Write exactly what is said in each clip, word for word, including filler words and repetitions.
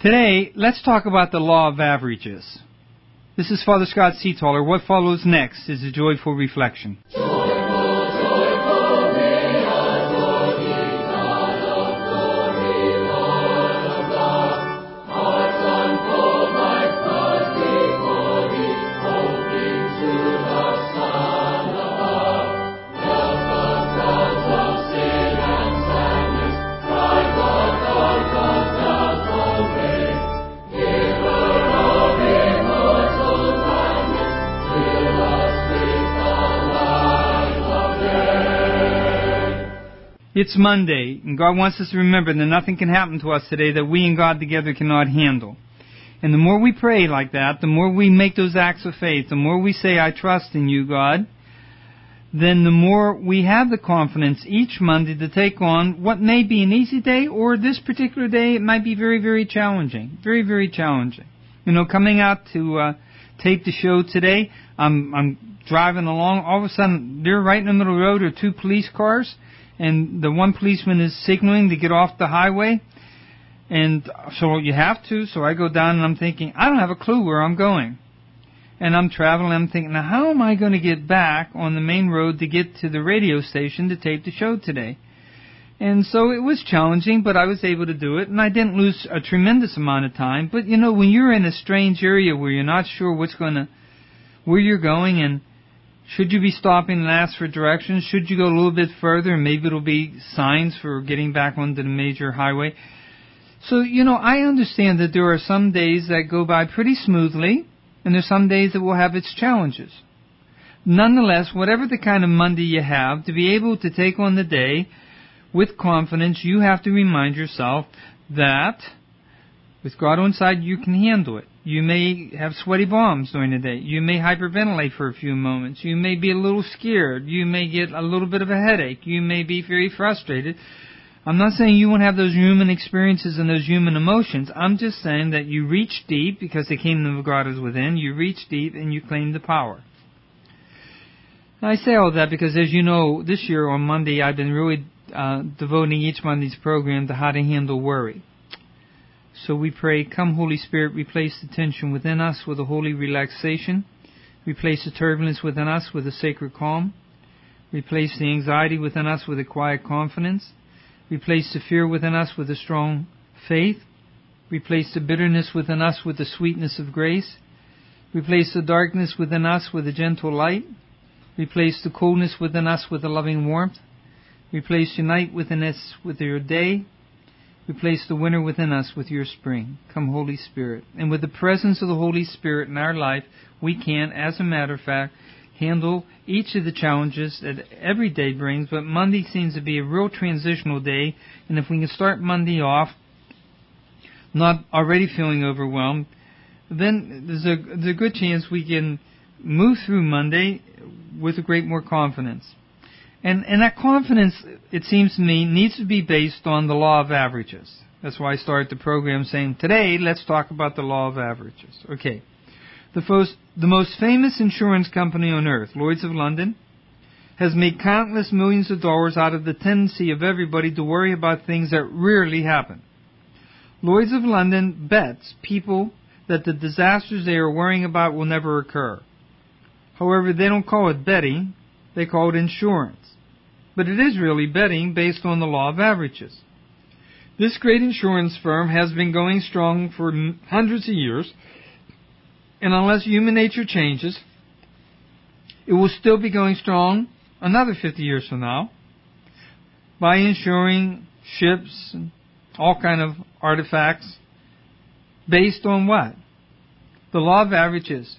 Today, let's talk about the law of averages. This is Father Scott Seataller. What follows next is a joyful reflection. It's Monday, and God wants us to remember that nothing can happen to us today that we and God together cannot handle. And the more we pray like that, the more we make those acts of faith, the more we say, I trust in you, God, then the more we have the confidence each Monday to take on what may be an easy day, or this particular day it might be very, very challenging. Very, very challenging. You know, coming out to uh, tape the show today, I'm, I'm driving along, all of a sudden, there right in the middle of the road are two police cars, and the one policeman is signaling to get off the highway, and so you have to, so I go down and I'm thinking, I don't have a clue where I'm going. And I'm traveling, I'm thinking, now how am I going to get back on the main road to get to the radio station to tape the show today? And so it was challenging, but I was able to do it, and I didn't lose a tremendous amount of time. But you know, when you're in a strange area where you're not sure what's going to, where you're going, and should you be stopping and ask for directions? Should you go a little bit further and maybe it'll be signs for getting back onto the major highway? So, you know, I understand that there are some days that go by pretty smoothly, and there's some days that will have its challenges. Nonetheless, whatever the kind of Monday you have, to be able to take on the day with confidence, you have to remind yourself that with God on side, you can handle it. You may have sweaty palms during the day. You may hyperventilate for a few moments. You may be a little scared. You may get a little bit of a headache. You may be very frustrated. I'm not saying you won't have those human experiences and those human emotions. I'm just saying that you reach deep, because the kingdom of God is within. You reach deep and you claim the power. Now, I say all that because, as you know, this year on Monday, I've been really uh, devoting each Monday's program to how to handle worry. So we pray, come Holy Spirit, replace the tension within us with a holy relaxation. Replace the turbulence within us with a sacred calm. Replace the anxiety within us with a quiet confidence. Replace the fear within us with a strong faith. Replace the bitterness within us with the sweetness of grace. Replace the darkness within us with a gentle light. Replace the coldness within us with a loving warmth. Replace the night within us with your day. Replace the winter within us with your spring. Come, Holy Spirit. And with the presence of the Holy Spirit in our life, we can, as a matter of fact, handle each of the challenges that every day brings. But Monday seems to be a real transitional day. And if we can start Monday off not already feeling overwhelmed, then there's a, there's a good chance we can move through Monday with a great more confidence. And, and that confidence, it seems to me, needs to be based on the law of averages. That's why I started the program saying, today, let's talk about the law of averages. Okay. The, first, the most famous insurance company on earth, Lloyd's of London, has made countless millions of dollars out of the tendency of everybody to worry about things that rarely happen. Lloyd's of London bets people that the disasters they are worrying about will never occur. However, they don't call it betting, they call it insurance. But it is really betting based on the law of averages. This great insurance firm has been going strong for hundreds of years, and unless human nature changes, it will still be going strong another fifty years from now by insuring ships and all kind of artifacts based on what? The law of averages.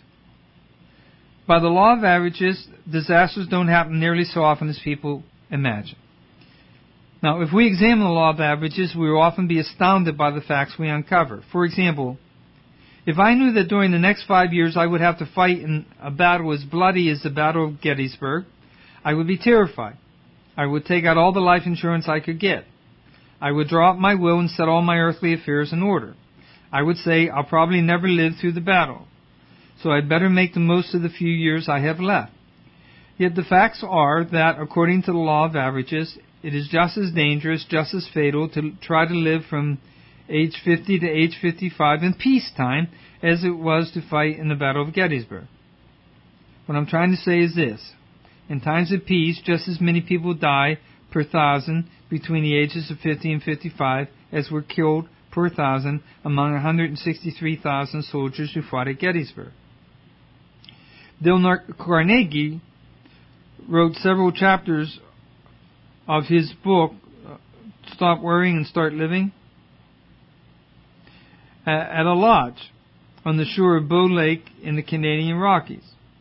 By the law of averages, disasters don't happen nearly so often as people imagine. Now, if we examine the law of averages, we will often be astounded by the facts we uncover. For example, if I knew that during the next five years I would have to fight in a battle as bloody as the Battle of Gettysburg, I would be terrified. I would take out all the life insurance I could get. I would draw up my will and set all my earthly affairs in order. I would say, I'll probably never live through the battle, so I'd better make the most of the few years I have left. Yet the facts are that, according to the law of averages, it is just as dangerous, just as fatal to try to live from age fifty to age fifty-five in peacetime as it was to fight in the Battle of Gettysburg. What I'm trying to say is this. In times of peace, just as many people die per thousand between the ages of fifty and fifty-five as were killed per thousand among one hundred sixty-three thousand soldiers who fought at Gettysburg. Dale Carnegie wrote several chapters of his book, Stop Worrying and Start Living, at a lodge on the shore of Bow Lake in the Canadian Rockies.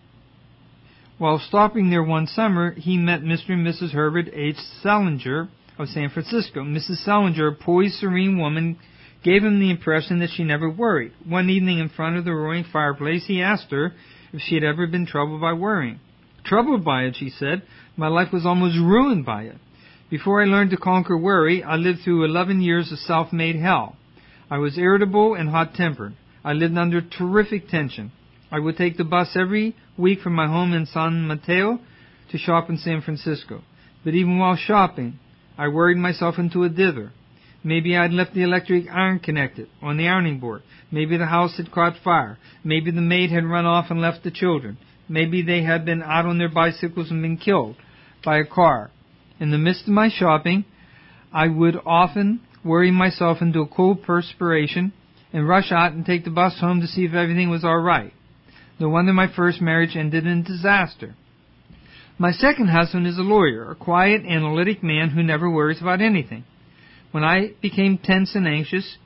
While stopping there one summer, he met Mister and Missus Herbert H. Salinger of San Francisco. Missus Salinger, a poised, serene woman, gave him the impression that she never worried. One evening in front of the roaring fireplace, he asked her if she had ever been troubled by worrying. Troubled by it, she said. My life was almost ruined by it. Before I learned to conquer worry, I lived through eleven years of self-made hell. I was irritable and hot-tempered. I lived under terrific tension. I would take the bus every week from my home in San Mateo to shop in San Francisco. But even while shopping, I worried myself into a dither. Maybe I'd left the electric iron connected on the ironing board. Maybe the house had caught fire. Maybe the maid had run off and left the children. Maybe they had been out on their bicycles and been killed by a car. In the midst of my shopping, I would often worry myself into a cold perspiration and rush out and take the bus home to see if everything was all right. No wonder my first marriage ended in disaster. My second husband is a lawyer, a quiet, analytic man who never worries about anything. When I became tense and anxious,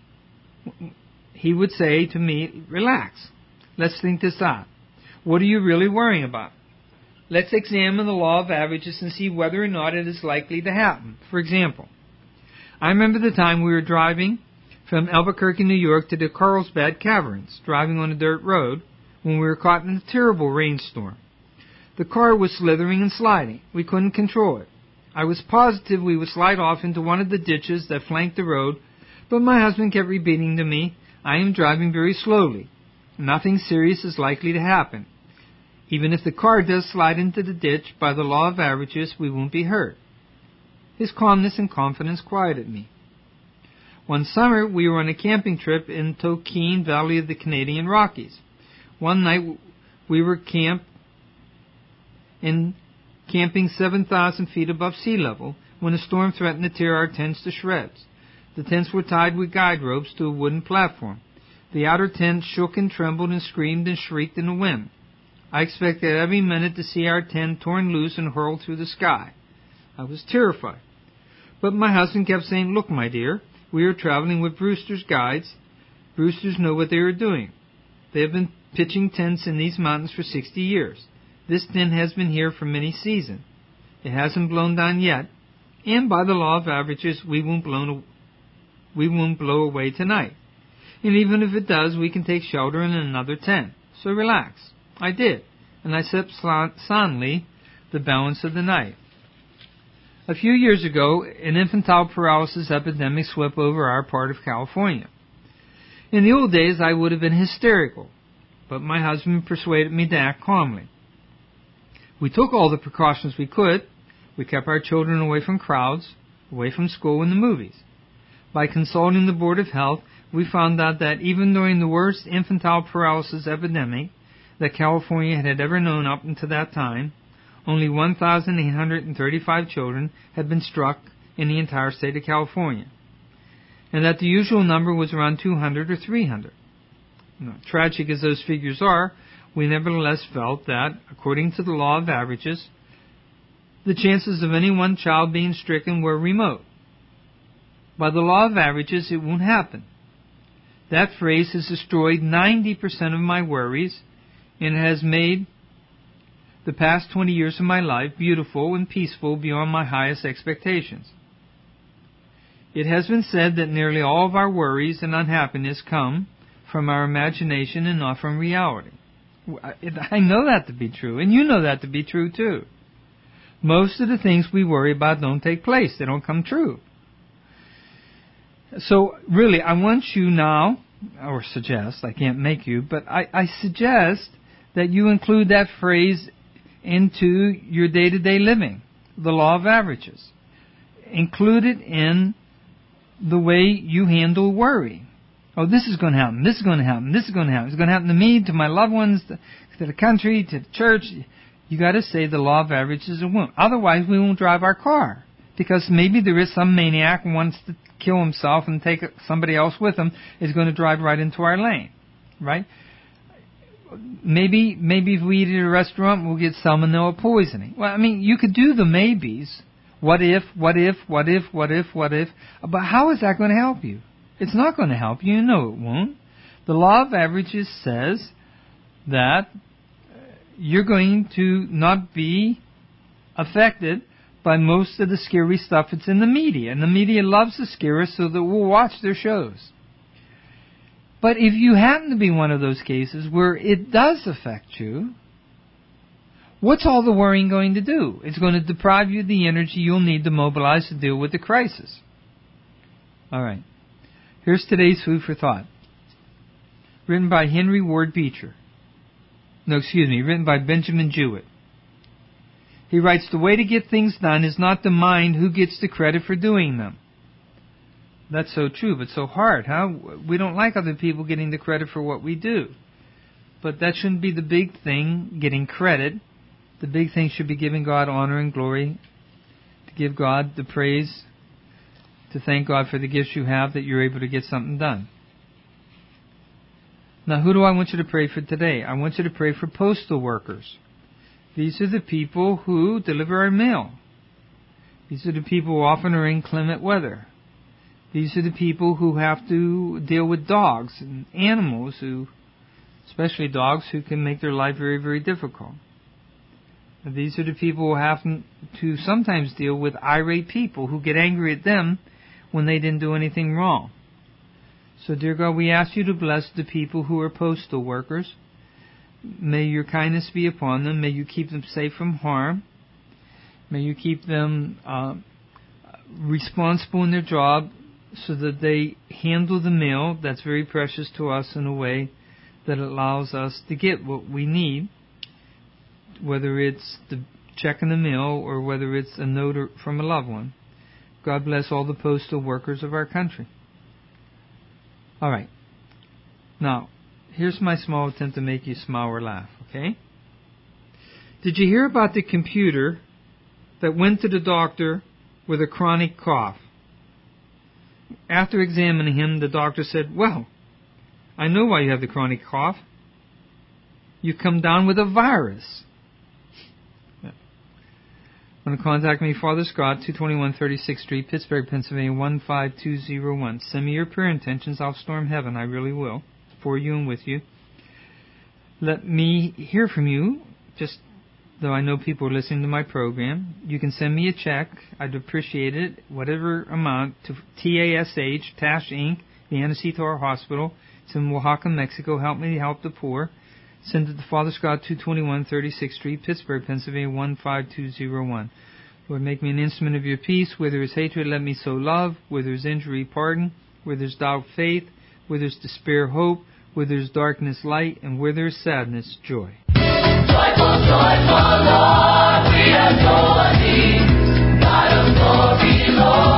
he would say to me, relax, let's think this out. What are you really worrying about? Let's examine the law of averages and see whether or not it is likely to happen. For example, I remember the time we were driving from Albuquerque, New York to the Carlsbad Caverns, driving on a dirt road, when we were caught in a terrible rainstorm. The car was slithering and sliding. We couldn't control it. I was positive we would slide off into one of the ditches that flanked the road, but my husband kept repeating to me, I am driving very slowly. Nothing serious is likely to happen. Even if the car does slide into the ditch, by the law of averages, we won't be hurt. His calmness and confidence quieted me. One summer, we were on a camping trip in Toquine Valley of the Canadian Rockies. One night, we were camped in camping seven thousand feet above sea level when a storm threatened to tear our tents to shreds. The tents were tied with guide ropes to a wooden platform. The outer tent shook and trembled and screamed and shrieked in the wind. I expected every minute to see our tent torn loose and hurled through the sky. I was terrified. But my husband kept saying, look, my dear, we are traveling with Brewster's guides. Brewsters know what they are doing. They have been pitching tents in these mountains for sixty years. This tent has been here for many seasons. It hasn't blown down yet, and by the law of averages, we won't blow, we won't blow away tonight. And even if it does, we can take shelter in another tent. So relax. I did, and I slept soundly the balance of the night. A few years ago, an infantile paralysis epidemic swept over our part of California. In the old days, I would have been hysterical, but my husband persuaded me to act calmly. We took all the precautions we could. We kept our children away from crowds, away from school and the movies. By consulting the Board of Health, we found out that even during the worst infantile paralysis epidemic that California had ever known up until that time, only one thousand eight hundred thirty-five children had been struck in the entire state of California, and that the usual number was around two hundred or three hundred. Now, tragic as those figures are, we nevertheless felt that, according to the law of averages, the chances of any one child being stricken were remote. By the law of averages, it won't happen. That phrase has destroyed ninety percent of my worries and has made the past twenty years of my life beautiful and peaceful beyond my highest expectations. It has been said that nearly all of our worries and unhappiness come from our imagination and not from reality. I know that to be true, and you know that to be true too. Most of the things we worry about don't take place. They don't come true. So really, I want you now, or suggest, I can't make you, but I, I suggest that you include that phrase into your day-to-day living, the law of averages. Include it in the way you handle worry. Oh, this is going to happen, this is going to happen, this is going to happen. It's going to happen to me, to my loved ones, to, to the country, to the church. You got to say the law of averages and won't. Otherwise, we won't drive our car. Because maybe there is some maniac who wants to kill himself and take somebody else with him, is going to drive right into our lane. Right? Maybe maybe if we eat at a restaurant, we'll get salmonella poisoning. Well, I mean, you could do the maybes. What if, what if, what if, what if, what if. But how is that going to help you? It's not going to help you. You know it won't. The law of averages says that you're going to not be affected by most of the scary stuff that's in the media. And the media loves to scare us so that we'll watch their shows. But if you happen to be one of those cases where it does affect you, what's all the worrying going to do? It's going to deprive you of the energy you'll need to mobilize to deal with the crisis. All right. Here's today's food for thought. Written by Henry Ward Beecher. No, excuse me, written by Benjamin Jewett. He writes, the way to get things done is not to mind who gets the credit for doing them. That's so true, but so hard. How we don't like other people getting the credit for what we do. But that shouldn't be the big thing, getting credit. The big thing should be giving God honor and glory, to give God the praise, to thank God for the gifts you have that you're able to get something done. Now, who do I want you to pray for today? I want you to pray for postal workers. These are the people who deliver our mail. These are the people who often are in inclement weather. These are the people who have to deal with dogs and animals, who, especially dogs, who can make their life very, very difficult. These are the people who have to sometimes deal with irate people who get angry at them when they didn't do anything wrong. So, dear God, we ask you to bless the people who are postal workers. May your kindness be upon them. May you keep them safe from harm. May you keep them uh, responsible in their job so that they handle the mail that's very precious to us in a way that allows us to get what we need, whether it's the check in the mail or whether it's a note from a loved one. God bless all the postal workers of our country. All right. Now, here's my small attempt to make you smile or laugh, okay? Did you hear about the computer that went to the doctor with a chronic cough? After examining him, the doctor said, well, I know why you have the chronic cough. You come down with a virus. Want to contact me, Father Scott, two twenty-one thirty-sixth Street, Pittsburgh, Pennsylvania, one five two zero one. Send me your prayer intentions. I'll storm heaven. I really will. For you and with you. Let me hear from you, just though I know people are listening to my program. You can send me a check. I'd appreciate it. Whatever amount to T A S H, Tash Incorporated, the Anaceto Hospital. It's in Oaxaca, Mexico. Help me help the poor. Send it to Father Scott, two twenty-one thirty-sixth Street, Pittsburgh, Pennsylvania, one five two zero one. Lord, make me an instrument of your peace. Where there is hatred, let me sow love. Where there is injury, pardon. Where there is doubt, faith. Where there is despair, hope. Where there is darkness, light. And where there is sadness, joy. Joyful, joyful Lord, we adore thee. God of glory, Lord.